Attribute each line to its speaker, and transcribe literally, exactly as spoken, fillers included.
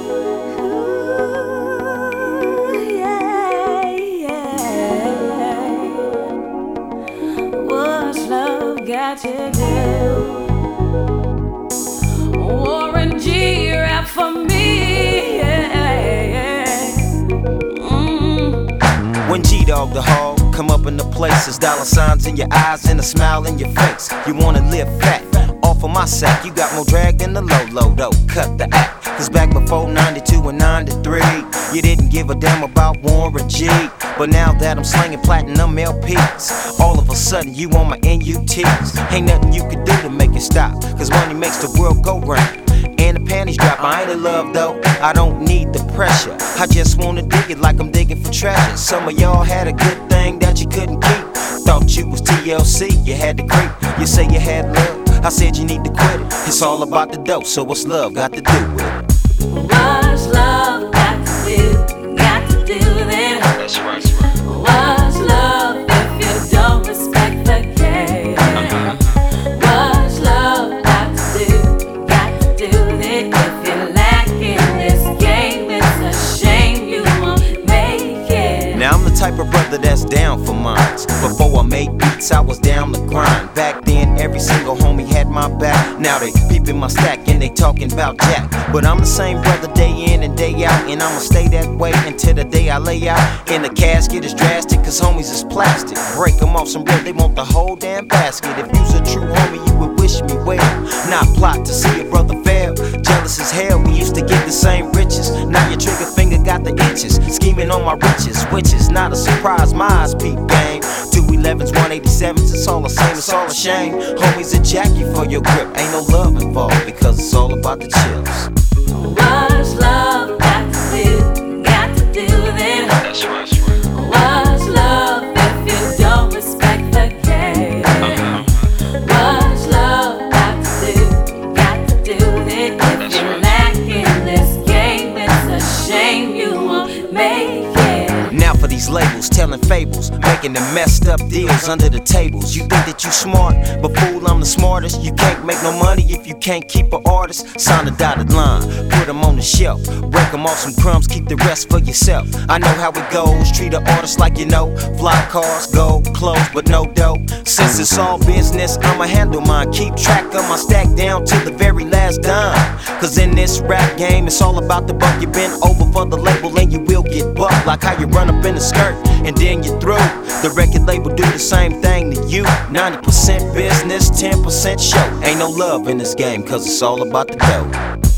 Speaker 1: yeah, yeah. What's love got to do? Warren G rap for me, yeah. Mm.
Speaker 2: When G-Dog the hog come up in the places, dollar signs in your eyes and a smile in your face. You wanna live fat, off of my sack. You got more drag than the low-low though, cut the act. Cause back before ninety-two and ninety-three, you didn't give a damn about Warren G. But now that I'm slinging platinum L Ps, all of a sudden you on my N U Ts. Ain't nothing you can do to make it stop, cause money makes the world go round. And the panties drop, I ain't in love though, I don't need the pressure. I just wanna dig it like I'm digging for treasure. Some of y'all had a good thing that you couldn't keep. Thought you was T L C, you had to creep. You say you had love, I said you need to quit it. It's all about the dough, so what's love got to do with it?
Speaker 1: What's love got to do? Got to do then.
Speaker 2: That's right, that's right.
Speaker 1: What's love if you don't respect the game?
Speaker 2: Uh-huh.
Speaker 1: What's love got to do? Got to do then. If you're lacking this game, it's a shame you won't make it.
Speaker 2: Now I'm the type of brother that's down for mines. Before I made beats, I was down the grind. Back then, every single homie had my back. Now they peeping my stack and they talking about Jack. But I'm the same brother day in and day out, and I'ma stay that way until the day I lay out. And the casket is drastic, cause homies is plastic. Break them off some bread, they want the whole damn basket. If you's a true homie, you would wish me well, not plot to see a brother fail. Jealous as hell, we used to get the same riches. Now your trigger finger got the itches, scheming on my riches, which is not a surprise, my eyes peep game. two elevens, one eighty-sevens, it's all the same, it's all a shame. Homies a jack you for your grip, ain't no love involved, because it's all about the chills.
Speaker 1: What's love got to do? Got to do then.
Speaker 2: That's right, that's right.
Speaker 1: What's love if you don't respect the game?
Speaker 2: Uh-huh.
Speaker 1: What's love got to do? Got to do then. If you're lacking this game, it's a shame you won't make it.
Speaker 2: Now for these labels, telling fables, making the messed up deals under the tables. You think that you smart, but fool, I'm the smartest. You can't make no money if you can't keep an artist. Sign a dotted line, put them on the shelf. Break them off some crumbs, keep the rest for yourself. I know how it goes, treat an artist like you know. Fly cars, gold, clothes, but no dough. Since it's all business, I'ma handle mine. Keep track of my stack down to the very last dime. Cause in this rap game, it's all about the buck. You been over for the label and you will get bucked. Like how you run up in the skirt and then you're through. The record label do the same thing to you. ninety percent business, ten percent show. Ain't no love in this game, cause it's all about the dough.